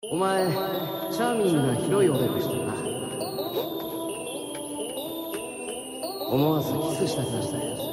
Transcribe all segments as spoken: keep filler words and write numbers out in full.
お前、チャーミングな広いおでこしてるな。思わずキスしたくなったよ。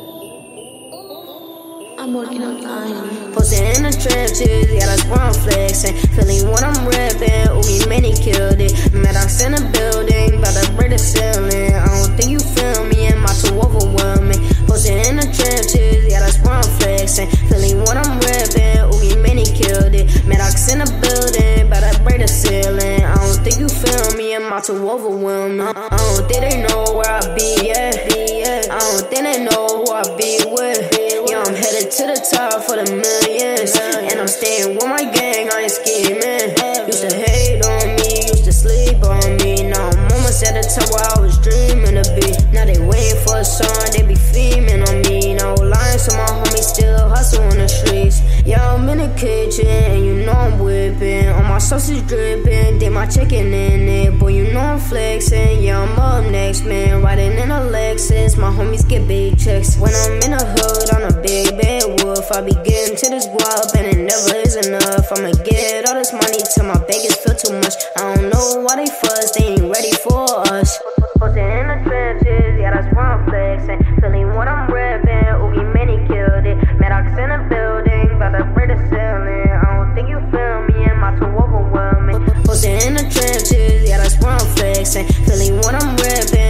I'm working on time. Posted in the trenches, yeah, that's where I'm flexing. Feeling what I'm ripping, oogie, man, he killed it. Maddox in the building, bout to break the ceiling. I don't think you feel me, and my too overwhelming. Posted in the trenches, yeah, that's where I'm flexing. Feeling what I'm ripping, oogie, man, he killed it. Maddox in the building, bout to break the ceiling. I don't think you feel me, and my too overwhelming. I don't think they know where I be, yeah. I don't think they know who I be with. Yeah, I'm headed to the top for the millions, and I'm staying with my gang, I ain't scheming. Used to hate on me, used to sleep on me. Now I'm almost at the top where I was dreaming to be. Now they waiting for a song, they be fiending on me. No lying, so my homies still hustle in the streets. Yeah, I'm in the kitchen, and you know I'm whipping. All my sausage dripping, did my chicken in it. Boy, you know I'm flexing, yeah, I'm up next, man. Riding in a Lexus, my homies get big checks. When I'm in the hood, on a big bed wolf, I be getting to this guap, and it never is enough. I'ma get all this money till my baggage feel too much. I don't know why they fuss, they ain't ready for us. Posted in the trenches, yeah, that's where I'm flexing. Feeling what I'm ripping, oogie, man, he killed it. Maddox in the building, bout to break the ceiling. I don't think you feel me, and my too overwhelming. Posted in the trenches, yeah, that's where I'm flexing. Feeling what I'm ripping.